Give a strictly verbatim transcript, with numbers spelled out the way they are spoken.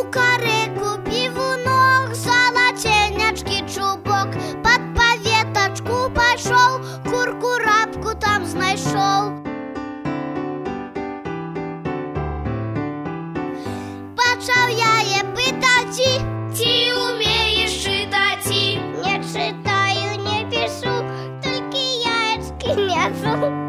кукареку, півунок, золотенячки чубок. Пад паветачку пайшоў, курку-рабку там знайшоў. Пачаў яе пытаць: ці умееш чытаць? Не чытаю, не пішу, толькі яечкі нясу.